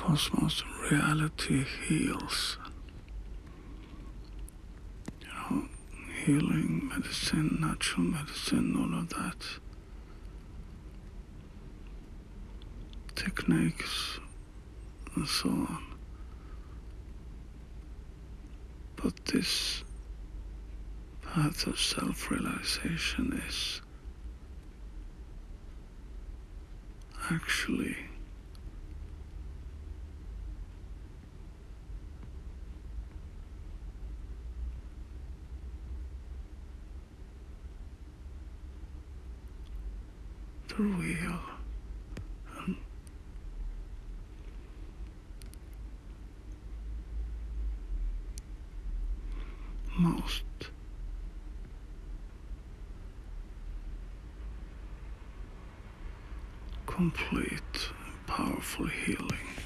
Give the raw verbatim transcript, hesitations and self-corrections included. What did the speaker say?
cosmos and reality heals. You know, healing, medicine, natural medicine, all of that. Techniques and so on. But this path of self-realization is actually the real and most complete, powerful healing.